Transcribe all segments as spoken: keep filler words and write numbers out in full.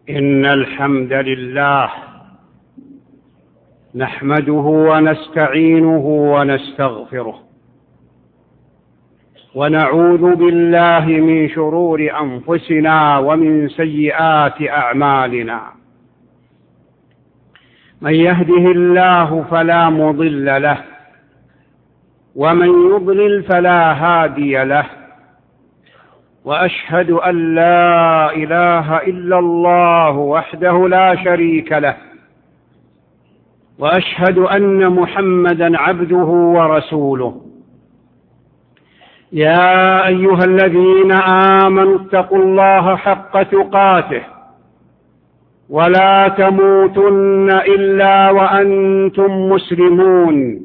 إن الحمد لله نحمده ونستعينه ونستغفره ونعوذ بالله من شرور أنفسنا ومن سيئات أعمالنا. من يهده الله فلا مضل له ومن يضلل فلا هادي له، وأشهد أن لا إله إلا الله وحده لا شريك له، وأشهد أن محمدًا عبده ورسوله. يا أيها الذين آمنوا اتقوا الله حق تقاته ولا تموتن إلا وأنتم مسلمون.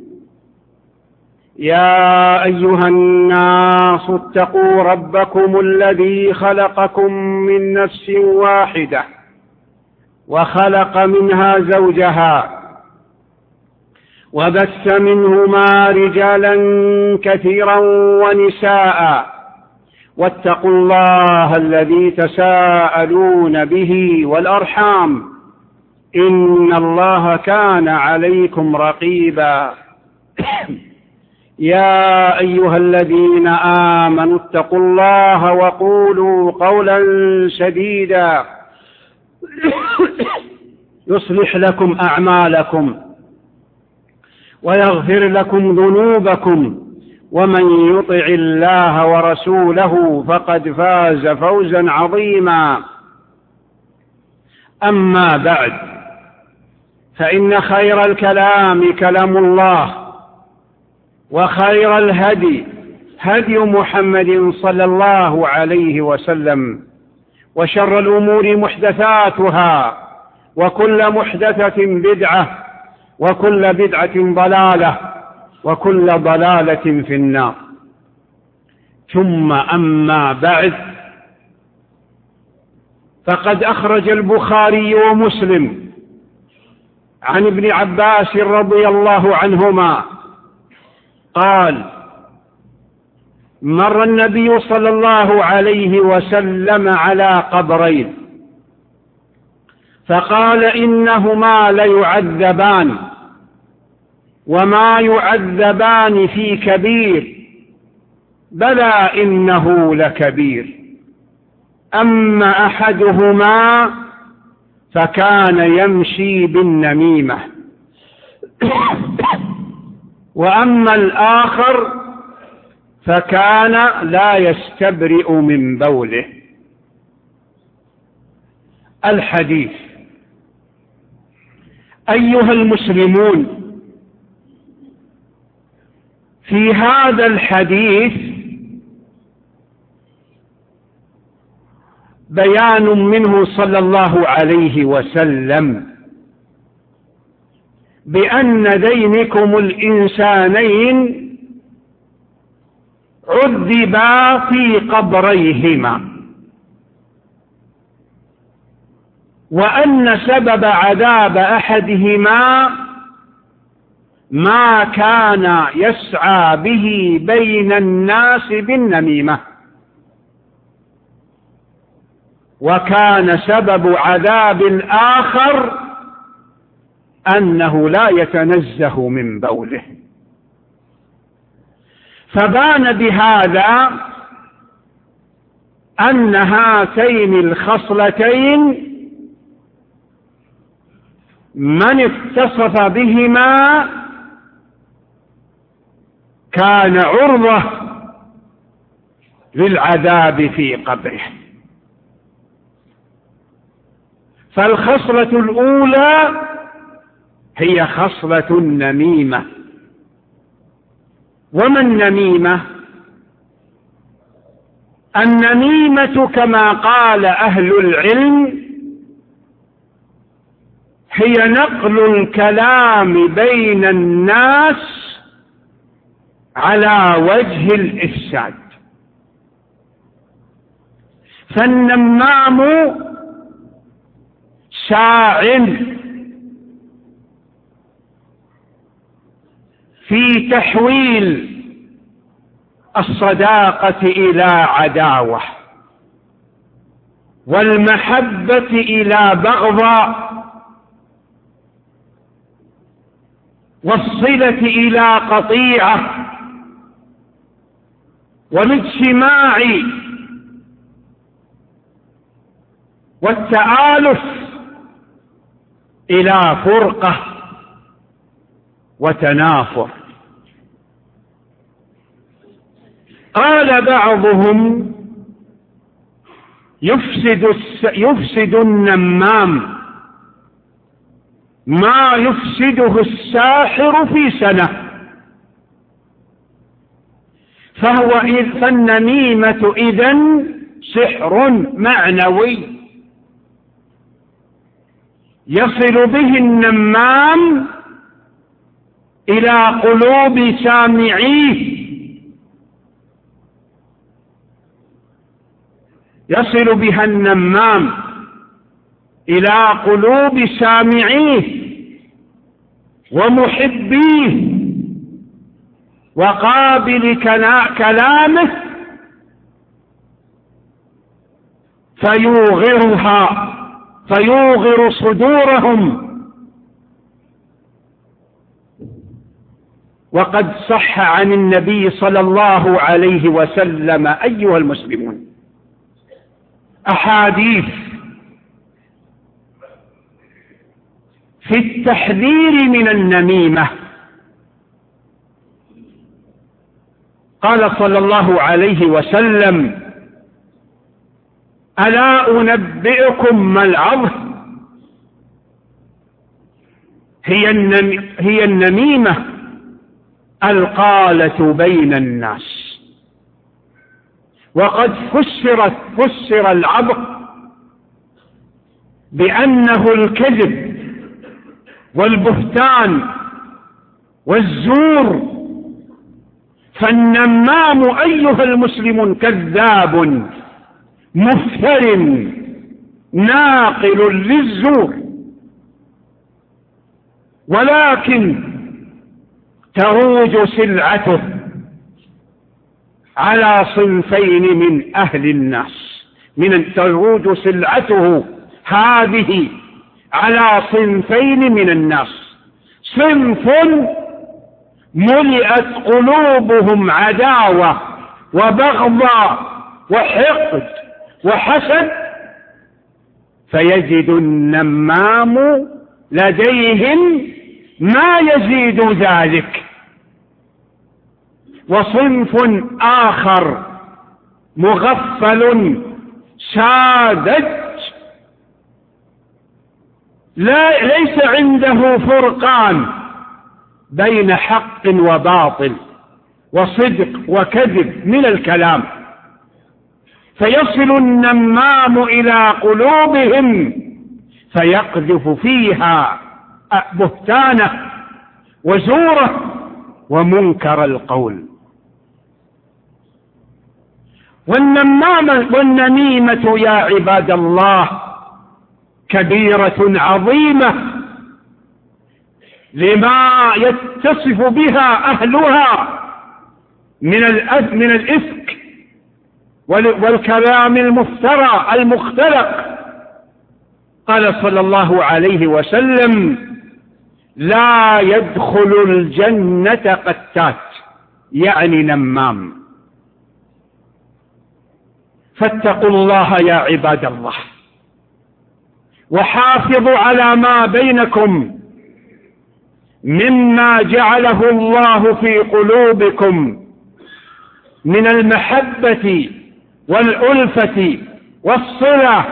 يا أيها الناس اتقوا ربكم الذي خلقكم من نفس واحدة وخلق منها زوجها وبث منهما رجالا كثيرا ونساء، واتقوا الله الذي تساءلون به والأرحام إن الله كان عليكم رقيبا. يا أيها الذين آمنوا اتقوا الله وقولوا قولا سديدا يصلح لكم أعمالكم ويغفر لكم ذنوبكم، ومن يطع الله ورسوله فقد فاز فوزا عظيما. أما بعد، فإن خير الكلام كلام الله، وخير الهدي هدي محمد صلى الله عليه وسلم، وشر الأمور محدثاتها، وكل محدثة بدعة، وكل بدعة ضلالة، وكل ضلالة في النار. ثم أما بعد، فقد أخرج البخاري ومسلم عن ابن عباس رضي الله عنهما قال: مر النبي صلى الله عليه وسلم على قبرين فقال: إنهما ليعذبان، وما يعذبان في كبير، بلى إنه لكبير. أما أحدهما فكان يمشي بالنميمة، وأما الآخر فكان لا يستبرئ من بوله. الحديث. أيها المسلمون، في هذا الحديث بيان منه صلى الله عليه وسلم بأن ذينكم الإنسانين عذبا في قبريهما، وأن سبب عذاب أحدهما ما كان يسعى به بين الناس بالنميمة، وكان سبب عذاب الآخر أنه لا يتنزه من بوله. فبان بهذا أن هاتين الخصلتين من اتصف بهما كان عرضة للعذاب في قبره. فالخصلة الأولى هي خصلة النميمة. وما النميمة؟ النميمة كما قال أهل العلم هي نقل الكلام بين الناس على وجه الإفساد. فالنمام ساع في تحويل الصداقة إلى عداوة، والمحبة إلى بغضاء، والصلة إلى قطيعة، والاجتماع والتآلف إلى فرقة وتنافر. قال بعضهم: يفسد يفسد النمام ما يفسده الساحر في سنة. فهو فالنميمة إذن سحر معنوي يصل به النمام إلى قلوب سامعيه، يصل بها النمام إلى قلوب سامعيه ومحبيه وقابل كلامه، فيوغرها فيوغر صدورهم. وقد صح عن النبي صلى الله عليه وسلم أيها المسلمون أحاديث في التحذير من النميمة. قال صلى الله عليه وسلم: ألا أنبئكم ما العظ؟ هي هي النميمة القالة بين الناس. وقد فسرت فسر العبق بأنه الكذب والبهتان والزور. فالنمام أيها المسلم كذاب مفتر ناقل للزور، ولكن تروج سلعته على صنفين من أهل الناس، من تروج سلعته هذه على صنفين من الناس: صنف ملئت قلوبهم عداوة وبغضاء وحقد وحسد، فيجد النمام لديهم ما يزيد ذلك. وصنف آخر مغفل ساذج لا ليس عنده فرقان بين حق وباطل وصدق وكذب من الكلام، فيصل النمام إلى قلوبهم فيقذف فيها بهتانه وزوره ومنكر القول. والنمامة والنميمة يا عباد الله كبيرة عظيمة لما يتصف بها أهلها من من الإفك والكلام المفترى المختلق. قال صلى الله عليه وسلم: لا يدخل الجنة قتات، يعني نمام. فاتقوا الله يا عباد الله، وحافظوا على ما بينكم مما جعله الله في قلوبكم من المحبة والألفة والصلة،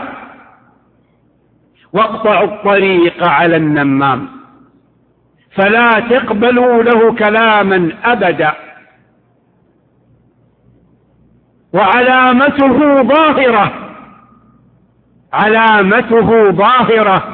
واقطعوا الطريق على النمام، فلا تقبلوا له كلاما أبدا. وعلامته ظاهرة علامته ظاهرة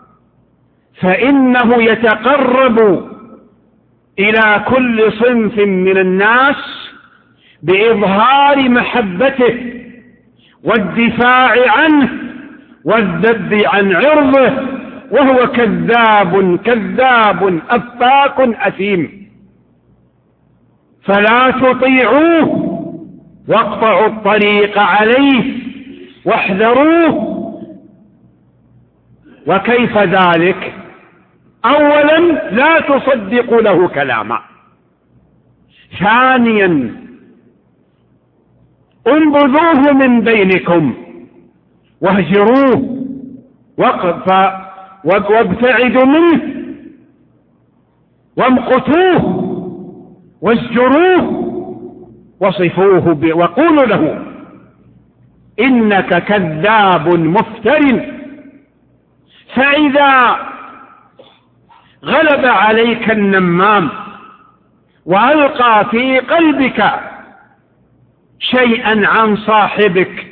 فإنه يتقرب إلى كل صنف من الناس بإظهار محبته والدفاع عنه والذب عن عرضه، وهو كذاب كذاب أفاك أثيم. فلا تطيعوه واقطعوا الطريق عليه، واحذروه. وكيف ذلك؟ أولا لا تصدقوا له كلاما. ثانيا انبذوه من بينكم واهجروه وابتعدوا منه وامقتوه واسجروه وصفوه وقولوا له إنك كذاب مفتر. فإذا غلب عليك النمام وألقى في قلبك شيئا عن صاحبك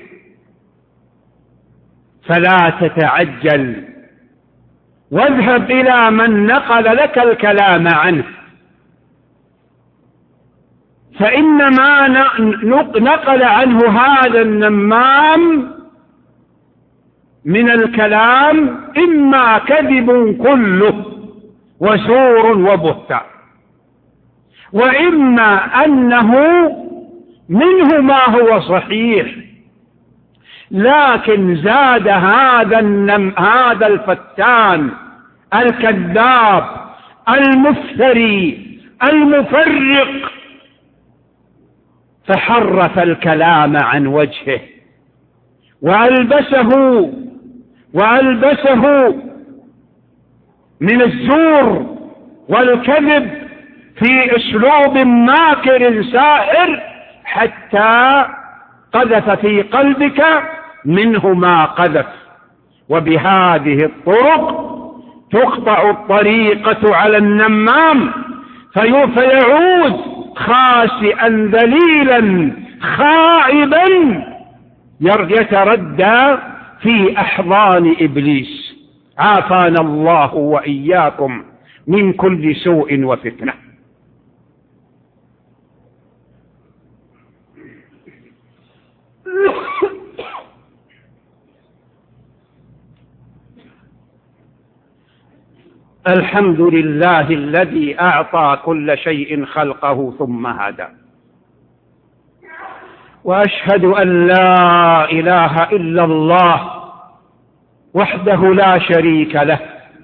فلا تتعجل، واذهب إلى من نقل لك الكلام عنه، فإنما نقل عنه هذا النمام من الكلام إما كذب كله وزور وبهتان، وإما أنه منه ما هو صحيح، لكن زاد هذا النم هذا الفتان الكذاب المفتري المفرق فحرف الكلام عن وجهه وألبسه وألبسه من الزور والكذب في أسلوب ماكر ساحر حتى قذف في قلبك منه ما قذف. وبهذه الطرق تقطع الطريقة على النمام فيعود خاسئا ذليلا خائبا يتردى في أحضان إبليس. عافانا الله وإياكم من كل سوء وفتنة. الحمد لله الذي أعطى كل شيء خلقه ثم هدى، وأشهد أن لا إله إلا الله وحده لا شريك له،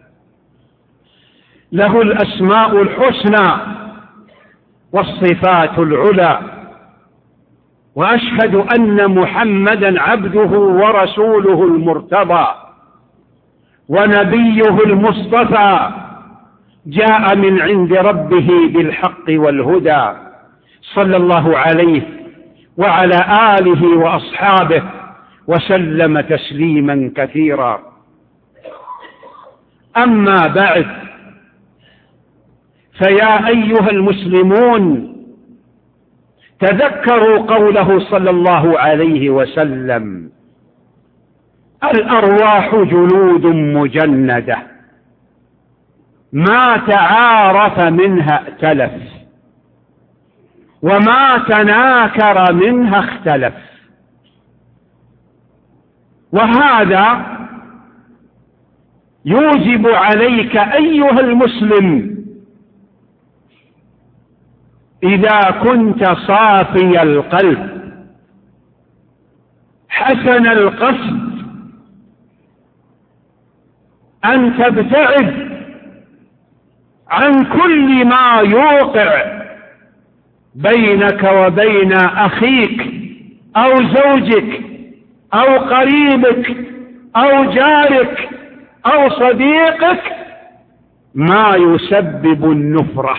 له الأسماء الحسنى والصفات العلى، وأشهد أن محمدا عبده ورسوله المرتضى ونبيه المصطفى، جاء من عند ربه بالحق والهدى، صلى الله عليه وعلى آله وأصحابه وسلم تسليما كثيرا. أما بعد، فيا أيها المسلمون تذكروا قوله صلى الله عليه وسلم: الأرواح جلود مجندة، ما تعارف منها ائتلف، وما تناكر منها اختلف. وهذا يوجب عليك أيها المسلم إذا كنت صافي القلب حسن القصد أن تبتعد عن كل ما يوقع بينك وبين أخيك أو زوجك أو قريبك أو جارك أو صديقك ما يسبب النفرة،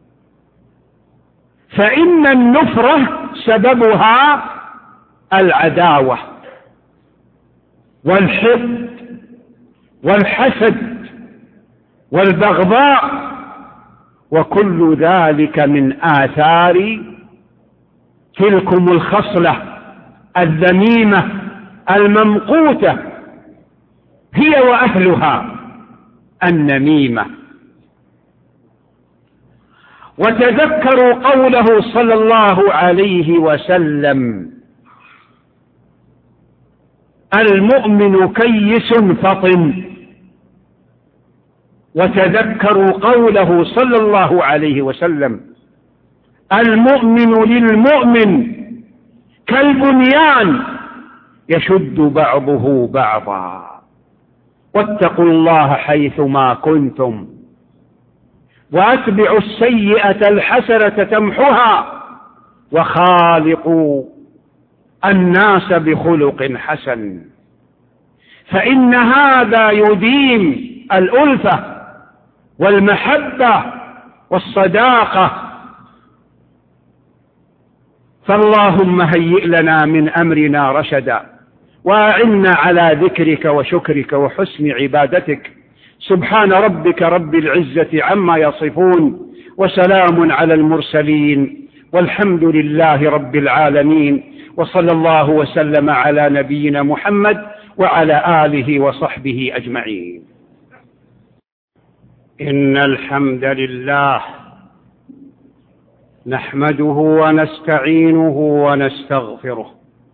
فإن النفرة سببها العداوة والحقد والحسد والبغضاء، وكل ذلك من آثار تلكم الخصلة الذميمة الممقوتة، هي وأهلها النميمة. وتذكروا قوله صلى الله عليه وسلم: المؤمن كيس فطن. وتذكروا قوله صلى الله عليه وسلم: المؤمن للمؤمن كالبنيان يشد بعضه بعضا. واتقوا الله حيثما كنتم وأتبعوا السيئة الحسنة تمحها وخالقوا الناس بخلق حسن، فإن هذا يديم الألفة والمحبة والصداقة. فاللهم هيئ لنا من أمرنا رشدا، وأعنا على ذكرك وشكرك وحسن عبادتك. سبحان ربك رب العزة عما يصفون، وسلام على المرسلين، والحمد لله رب العالمين، وصلى الله وسلم على نبينا محمد وعلى آله وصحبه أجمعين. إن الحمد لله نحمده ونستعينه ونستغفره،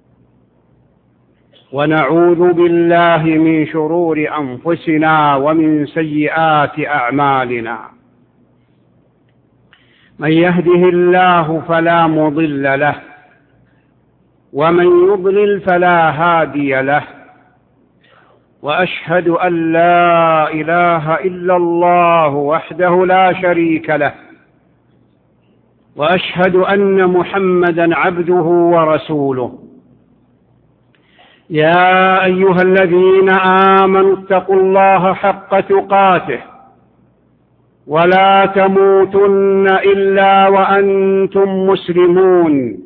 ونعوذ بالله من شرور أنفسنا ومن سيئات أعمالنا. من يهده الله فلا مضل له، ومن يضلل فلا هادي له، وأشهد أن لا إله إلا الله وحده لا شريك له، وأشهد أن محمدًا عبده ورسوله. يا أيها الذين آمنوا اتقوا الله حق تقاته ولا تموتن إلا وأنتم مسلمون.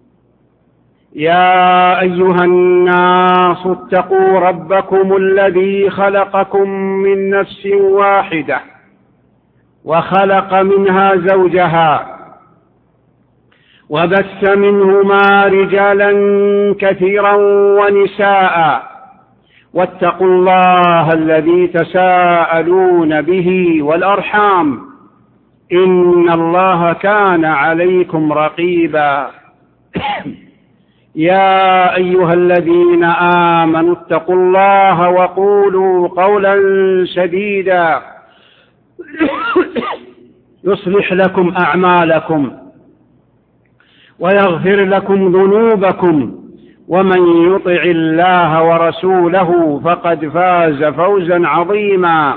يا أيها الناس اتقوا ربكم الذي خلقكم من نفس واحدة وخلق منها زوجها وبث منهما رجالا كثيرا ونساء، واتقوا الله الذي تساءلون به والأرحام، إن الله كان عليكم رقيبا. يا أيها الذين آمنوا اتقوا الله وقولوا قولا سديدا يصلح لكم أعمالكم ويغفر لكم ذنوبكم، ومن يطع الله ورسوله فقد فاز فوزا عظيما.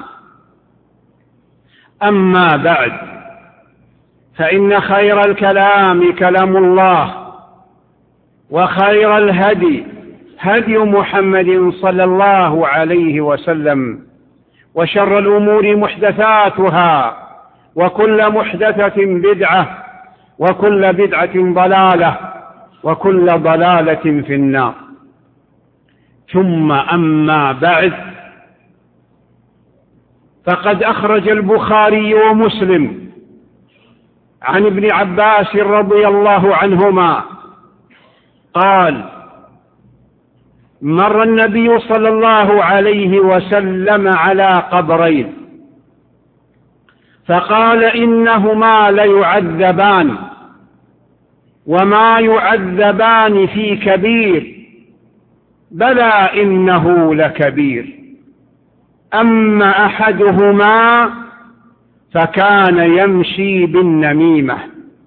أما بعد، فإن خير الكلام كلام الله، وخير الهدي هدي محمد صلى الله عليه وسلم، وشر الأمور محدثاتها، وكل محدثة بدعة، وكل بدعة ضلالة، وكل ضلالة في النار. ثم أما بعد، فقد أخرج البخاري ومسلم عن ابن عباس رضي الله عنهما قال: مر النبي صلى الله عليه وسلم على قبرين فقال: إنهما ليعذبان، وما يعذبان في كبير، بلى إنه لكبير. أما أحدهما فكان يمشي بالنميمة،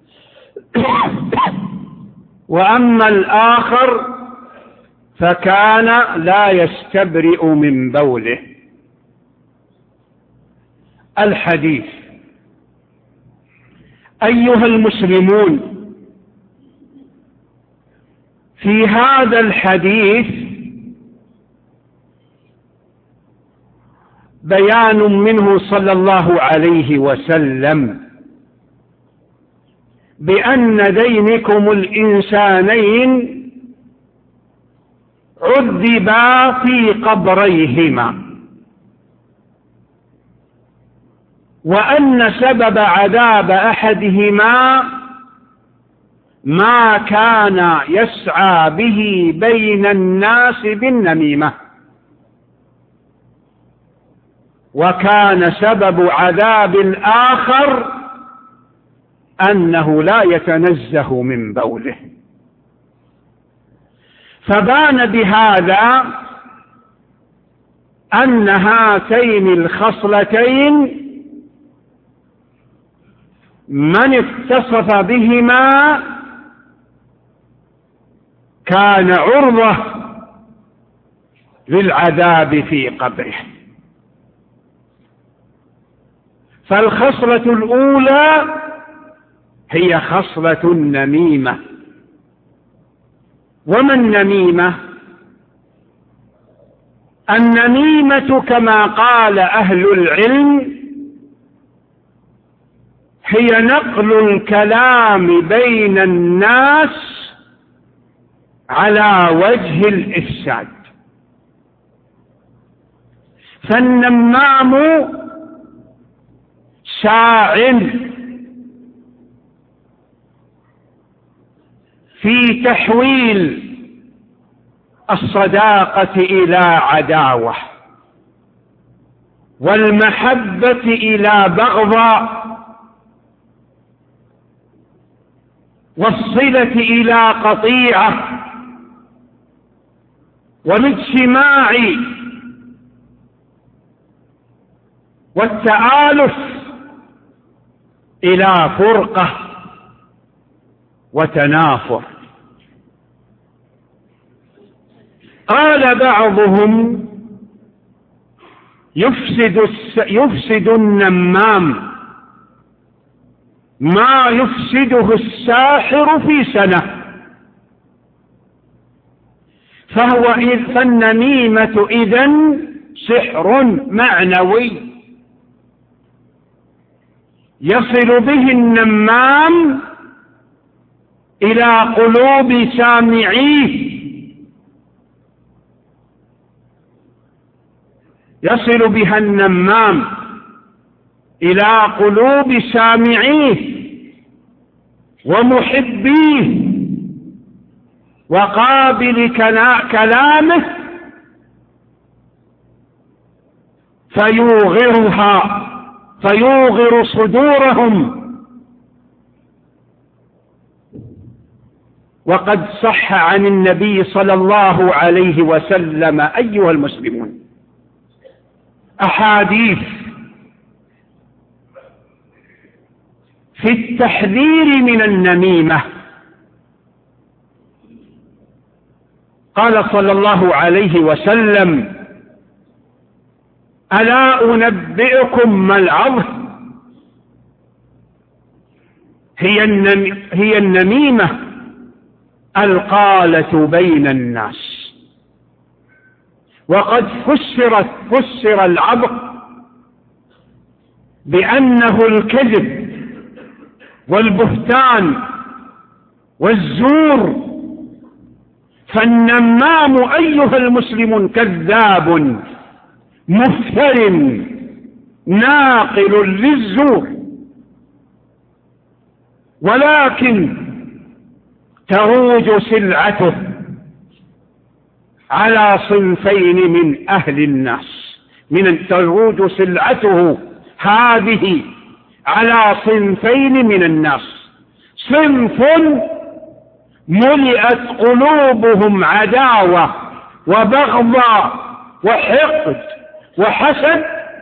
وأما الآخر فكان لا يستبرئ من بوله. الحديث. أيها المسلمون، في هذا الحديث بيان منه صلى الله عليه وسلم بأن ذينكم الإنسانين عذبا في قبريهما، وأن سبب عذاب أحدهما ما كان يسعى به بين الناس بالنميمة، وكان سبب عذاب الآخر أنه لا يتنزه من بوله. فبان بهذا أن هاتين الخصلتين من اتصف بهما كان عرضة للعذاب في قبره. فالخصلة الأولى هي خصلة النميمة. وما النميمة؟ النميمة كما قال أهل العلم هي نقل الكلام بين الناس على وجه الإفساد. فالنمام ساع في تحويل الصداقة إلى عداوة، والمحبة إلى بغضاء، والصلة إلى قطيعة، والاجتماع والتآلف إلى فرقة وتنافر. قال بعضهم يفسد, يفسد النمام ما يفسده الساحر في سنة. فهو فالنميمة إذن سحر معنوي يصل به النمام إلى قلوب سامعيه، يصل بها النمام إلى قلوب سامعيه ومحبيه وقابل كلامه، فيوغرها فيوغر صدورهم. وقد صح عن النبي صلى الله عليه وسلم أيها المسلمون أحاديث في التحذير من النميمة. قال صلى الله عليه وسلم: ألا أنبئكم ما العظم؟ هي هي النميمة القالة بين الناس. وقد فسرت فسر العبق بأنه الكذب والبهتان والزور. فالنمام أيها المسلم كذاب مفتر ناقل للزور، ولكن تروج سلعته على صنفين من أهل الناس، من تروج سلعته هذه على صنفين من الناس: صنف ملئت قلوبهم عداوة وبغضاء وحقد وحسد،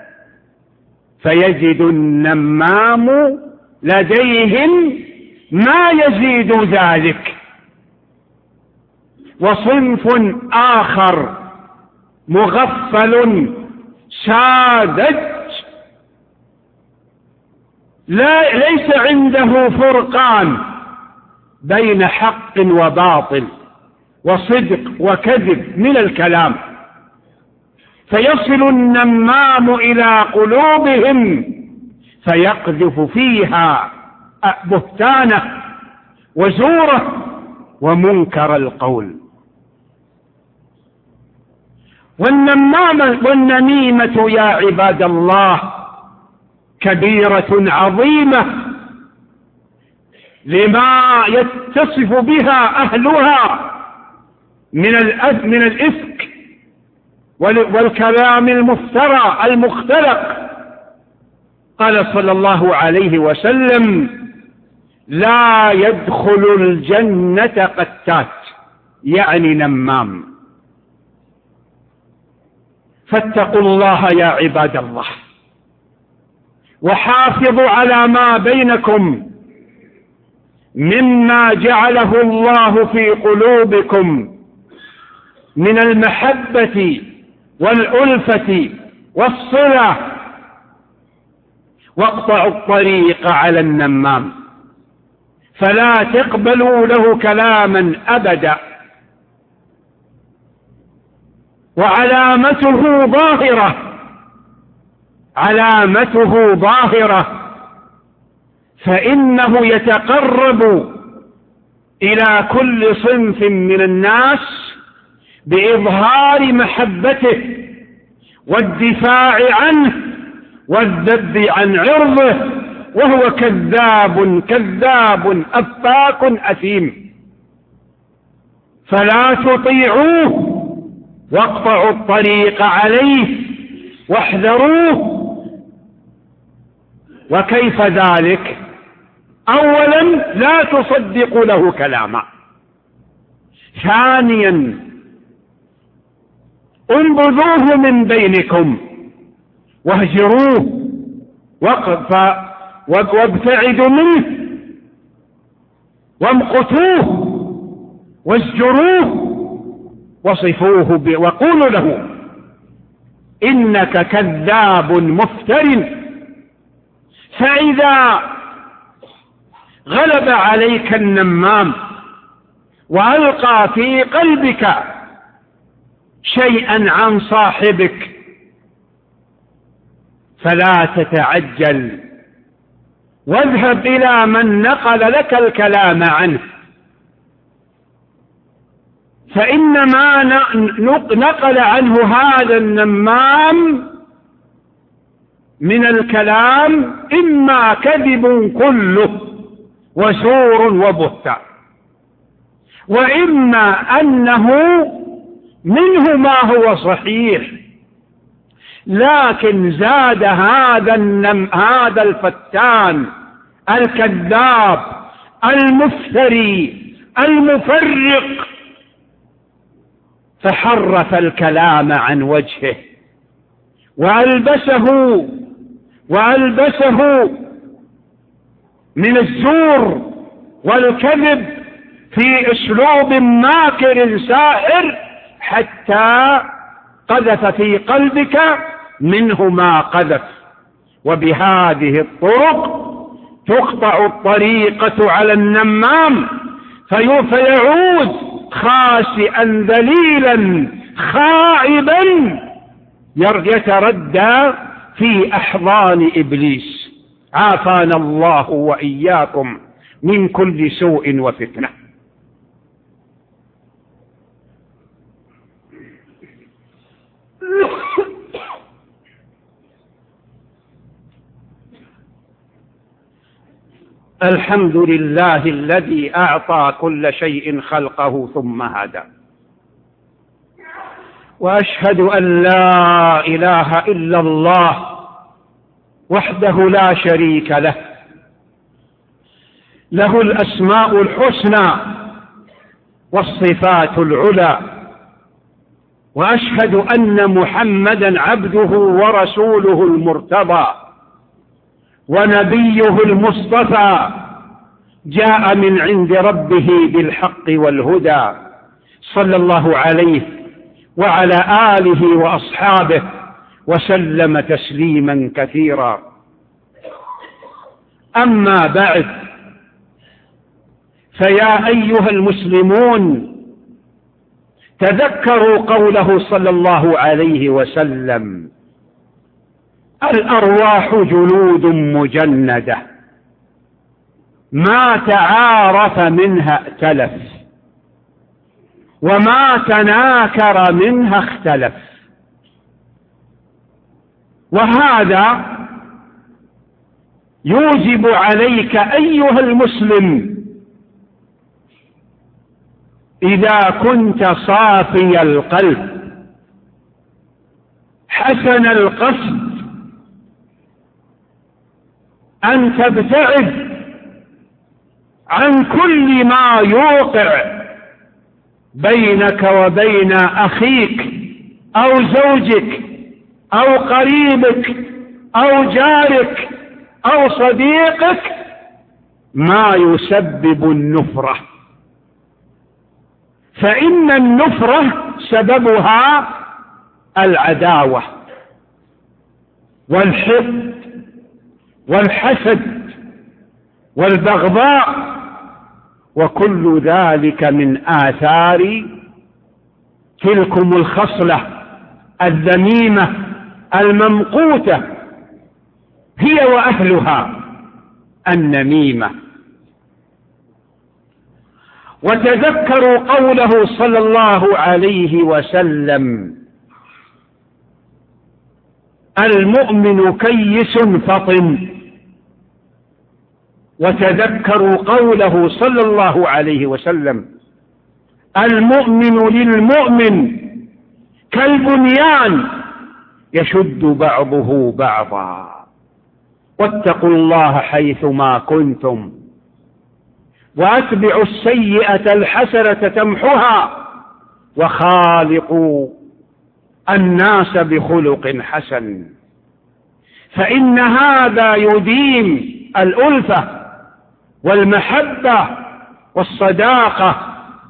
فيجد النمام لديهم ما يزيد ذلك. وصنف آخر مغفل ساذج لا ليس عنده فرقان بين حق وباطل وصدق وكذب من الكلام، فيصل النمام إلى قلوبهم فيقذف فيها بهتانه وزوره ومنكر القول. والنمامة والنميمة يا عباد الله كبيرة عظيمة لما يتصف بها أهلها من من الإفك والكلام المفترى المختلق. قال صلى الله عليه وسلم: لا يدخل الجنة قتات، يعني نمام. فاتقوا الله يا عباد الله، وحافظوا على ما بينكم مما جعله الله في قلوبكم من المحبة والألفة والصلة، واقطعوا الطريق على النمام، فلا تقبلوا له كلاما أبدا. وعلامته ظاهرة، علامته ظاهرة، فإنه يتقرب إلى كل صنف من الناس بإظهار محبته والدفاع عنه والذب عن عرضه، وهو كذاب كذاب أفاك أثيم. فلا تطيعوه واقطعوا الطريق عليه واحذروه. وكيف ذلك؟ أولا لا تصدقوا له كلاما. ثانيا انبذوه من بينكم واهجروه وابتعدوا منه وامقتوه واسجروه وصفوه وقولوا له إنك كذاب مفتر. فإذا غلب عليك النمام وألقى في قلبك شيئا عن صاحبك فلا تتعجل، واذهب إلى من نقل لك الكلام عنه، فإنما نقل عنه هذا النمام من الكلام إما كذب كله وزور وبهتان، وإما أنه منه ما هو صحيح، لكن زاد هذا النم هذا الفتان الكذاب المفتري المفرق فحرف الكلام عن وجهه وألبسه وألبسه من الزور والكذب في أسلوب ماكر ساحر، حتى قذف في قلبك منه ما قذف. وبهذه الطرق تقطع الطريقة على النمام فيعود خاسئا ذليلا خائبا يتردى في أحضان إبليس. عافانا الله وإياكم من كل سوء وفتنة. الحمد لله الذي أعطى كل شيء خلقه ثم هدى، وأشهد أن لا إله إلا الله وحده لا شريك له، له الأسماء الحسنى والصفات العلى، وأشهد أن محمدا عبده ورسوله المرتضى ونبيه المصطفى، جاء من عند ربه بالحق والهدى، صلى الله عليه وعلى آله وأصحابه وسلم تسليما كثيرا. أما بعد، فيا أيها المسلمون تذكروا قوله صلى الله عليه وسلم: الأرواح جلود مجندة، ما تعارف منها ائتلف، وما تناكر منها اختلف. وهذا يوجب عليك أيها المسلم إذا كنت صافي القلب حسن القصد أن تبتعد عن كل ما يوقع بينك وبين أخيك أو زوجك أو قريبك أو جارك أو صديقك ما يسبب النفرة، فإن النفرة سببها العداوة والحقد والحسد والبغضاء، وكل ذلك من آثار تلكم الخصلة الذميمة الممقوتة هي وأهلها النميمة. وتذكروا قوله صلى الله عليه وسلم: المؤمن كيس فطن. وتذكروا قوله صلى الله عليه وسلم: المؤمن للمؤمن كالبنيان يشد بعضه بعضا. واتقوا الله حيثما كنتم وأتبعوا السيئة الحسنة تمحها وخالقوا الناس بخلق حسن، فإن هذا يديم الألفة والمحبة والصداقة.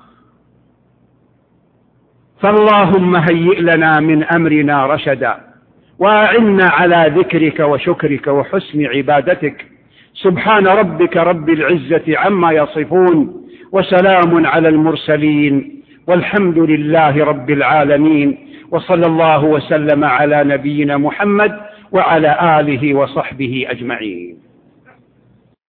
فاللهم هيئ لنا من أمرنا رشدا، وأعنا على ذكرك وشكرك وحسن عبادتك. سبحان ربك رب العزة عما يصفون، وسلام على المرسلين، والحمد لله رب العالمين، وصلى الله وسلم على نبينا محمد وعلى آله وصحبه أجمعين.